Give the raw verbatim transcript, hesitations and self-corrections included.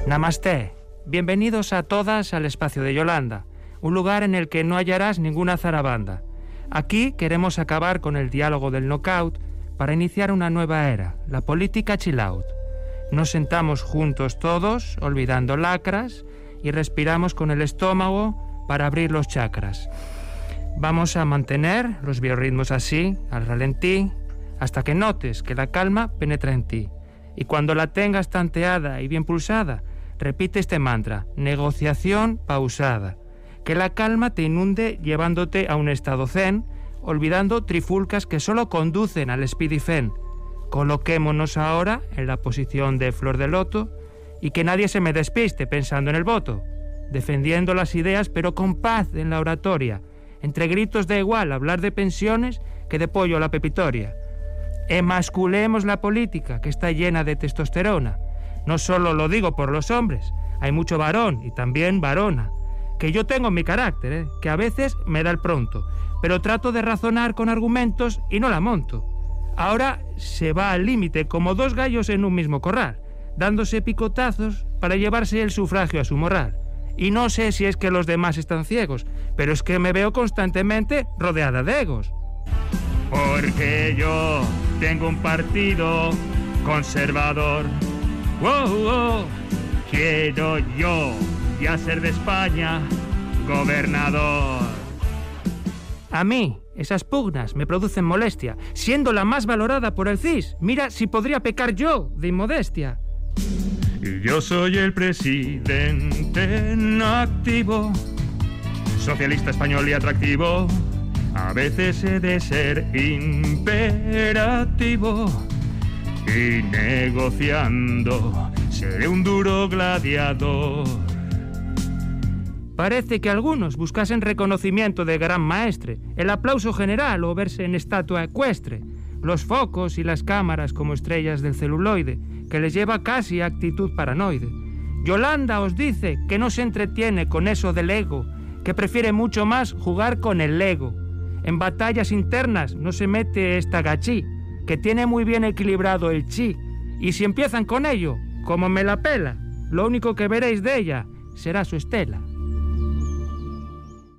Namaste. Bienvenidos a todas al espacio de Yolanda, un lugar en el que no hallarás ninguna zarabanda. Aquí queremos acabar con el diálogo del knockout para iniciar una nueva era, la política chill out. Nos sentamos juntos todos, olvidando lacras, y respiramos con el estómago para abrir los chakras. Vamos a mantener los biorritmos así, al ralentí, hasta que notes que la calma penetra en ti. Y cuando la tengas tanteada y bien pulsada, repite este mantra: negociación pausada. Que la calma te inunde llevándote a un estado zen, olvidando trifulcas que solo conducen al speedy fen. Coloquémonos ahora en la posición de flor de loto y que nadie se me despiste pensando en el voto, defendiendo las ideas pero con paz en la oratoria. Entre gritos da igual hablar de pensiones que de pollo a la pepitoria. Emasculemos la política, que está llena de testosterona. No solo lo digo por los hombres, hay mucho varón y también varona. Que yo tengo mi carácter, ¿eh? que a veces me da el pronto, pero trato de razonar con argumentos y no la monto. Ahora se va al límite como dos gallos en un mismo corral, dándose picotazos para llevarse el sufragio a su moral. Y no sé si es que los demás están ciegos, pero es que me veo constantemente rodeada de egos. Porque yo tengo un partido conservador. Wow, wow. Quiero yo ya ser de España gobernador. A mí esas pugnas me producen molestia, siendo la más valorada por el C I S. Mira si podría pecar yo de inmodestia. Y yo soy el presidente en activo, socialista español y atractivo. A veces he de ser imperativo y negociando seré un duro gladiador. Parece que algunos buscasen reconocimiento de gran maestre, el aplauso general o verse en estatua ecuestre, los focos y las cámaras como estrellas del celuloide, que les lleva casi a actitud paranoide. Yolanda os dice que no se entretiene con eso del ego, que prefiere mucho más jugar con el Lego. En batallas internas no se mete esta gachí, que tiene muy bien equilibrado el chi, y si empiezan con ello, como me la pela, lo único que veréis de ella será su estela.